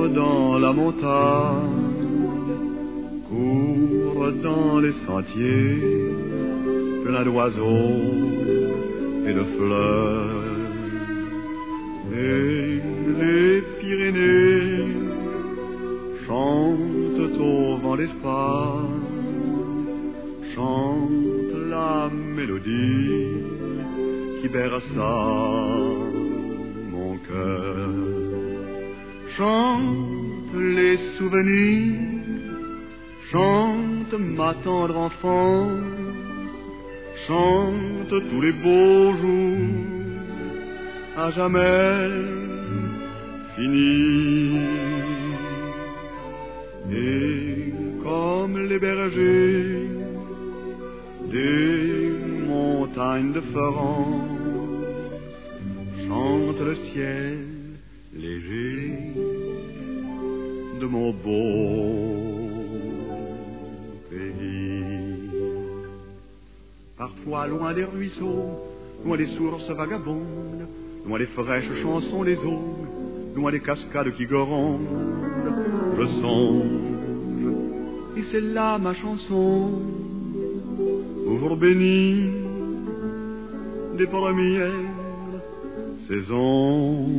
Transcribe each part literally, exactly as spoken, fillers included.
dans la montagne, court dans les sentiers, plein d'oiseaux et de fleurs. Et les Pyrénées chantent au vent d'Espagne, chantent la mélodie qui berça mon cœur. Chante les souvenirs, chante ma tendre enfance, chante tous les beaux jours à jamais finis. Et comme les bergers des montagnes de France, chante le ciel léger de mon beau pays. Parfois loin des ruisseaux, loin des sources vagabondes, loin des fraîches chansons des eaux, loin des cascades qui grondent, je songe, et c'est là ma chanson, ouvre béni des premières saisons.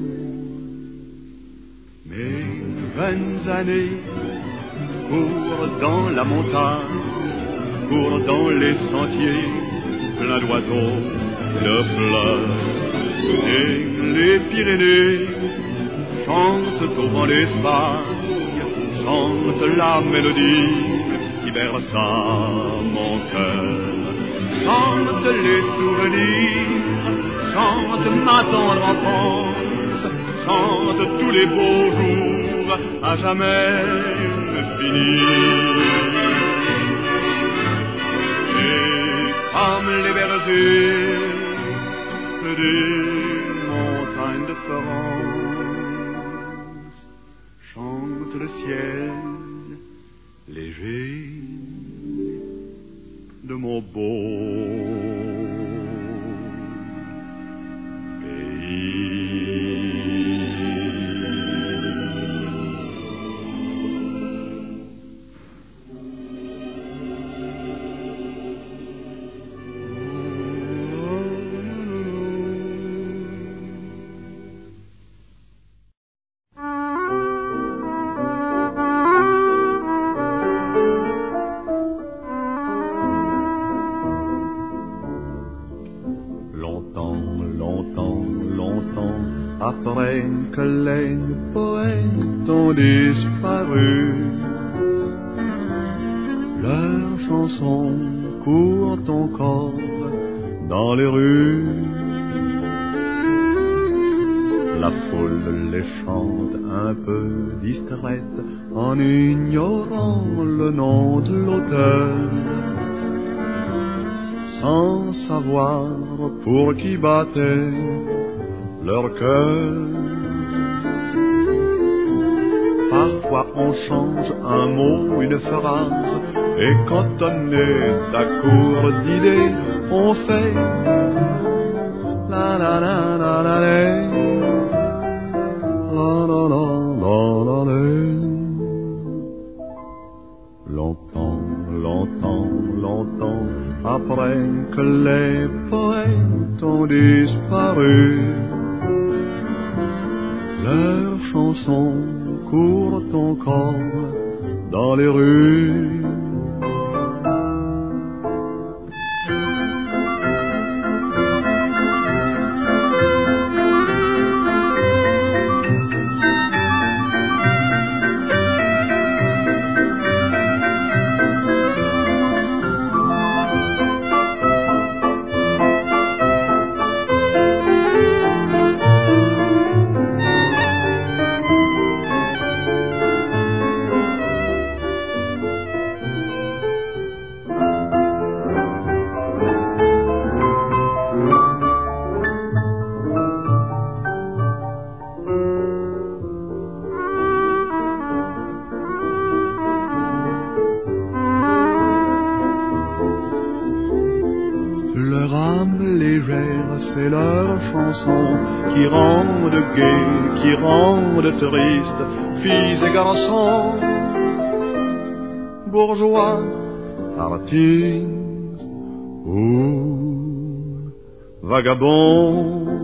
Mes vingt années courent dans la montagne, courent dans les sentiers, plein d'oiseaux et de fleurs. Et les Pyrénées chantent au vent d'Espagne, chantent la mélodie qui berça mon cœur. Chante les souvenirs, chante ma tendre enfance, chante tous les beaux jours à jamais finis. Et comme les bergers des montagnes de France, chante le ciel léger de mon beau après que les poètes ont disparu. Leurs chansons courent encore dans les rues. La foule les chante un peu distraite en ignorant le nom de l'auteur, sans savoir pour qui battait leur cœur. Parfois on change un mot, une phrase, et quand on est à court d'idées, on fait la la la la la la la la la la la la. Longtemps, longtemps, longtemps après que les poètes ont disparu, leurs chansons courent encore dans les rues. chansons qui rendent gai, qui rendent triste, filles et garçons, bourgeois, artistes ou vagabonds.